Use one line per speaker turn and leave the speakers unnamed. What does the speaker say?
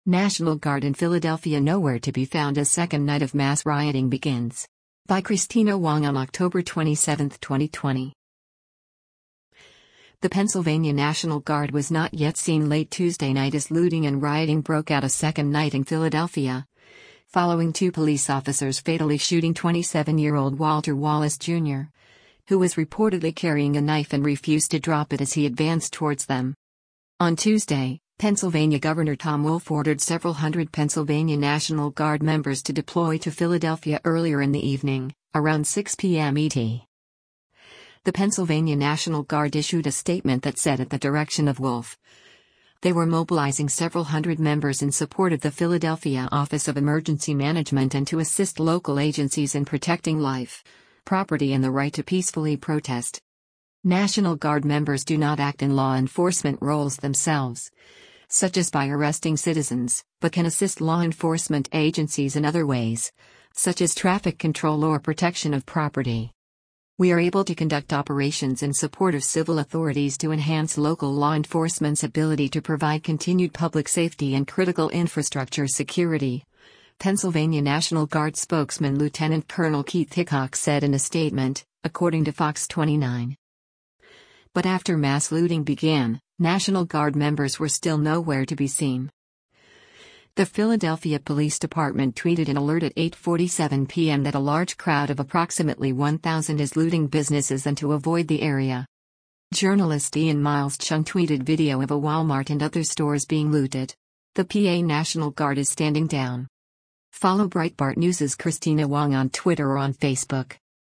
National Guard in Philadelphia nowhere to be found as second night of mass rioting begins. By Christina Wong on October 27, 2020. The Pennsylvania National Guard was not yet seen late Tuesday night as looting and rioting broke out a second night in Philadelphia, following two police officers fatally shooting 27-year-old Walter Wallace Jr., who was reportedly carrying a knife and refused to drop it as he advanced towards them. On Tuesday, Pennsylvania Governor Tom Wolf ordered several hundred Pennsylvania National Guard members to deploy to Philadelphia earlier in the evening, around 6 p.m. ET. The Pennsylvania National Guard issued a statement that said at the direction of Wolf, they were mobilizing several hundred members in support of the Philadelphia Office of Emergency Management and to assist local agencies in protecting life, property and the right to peacefully protest. National Guard members do not act in law enforcement roles themselves, such as by arresting citizens, but can assist law enforcement agencies in other ways, such as traffic control or protection of property. We are able to conduct operations in support of civil authorities to enhance local law enforcement's ability to provide continued public safety and critical infrastructure security, Pennsylvania National Guard spokesman Lieutenant Colonel Keith Hickok said in a statement, according to Fox 29. But after mass looting began, National Guard members were still nowhere to be seen. The Philadelphia Police Department tweeted an alert at 8:47 p.m. that a large crowd of approximately 1,000 is looting businesses and to avoid the area. Journalist Ian Miles Chung tweeted video of a Walmart and other stores being looted. The PA National Guard is standing down. Follow Breitbart News' Christina Wong on Twitter or on Facebook.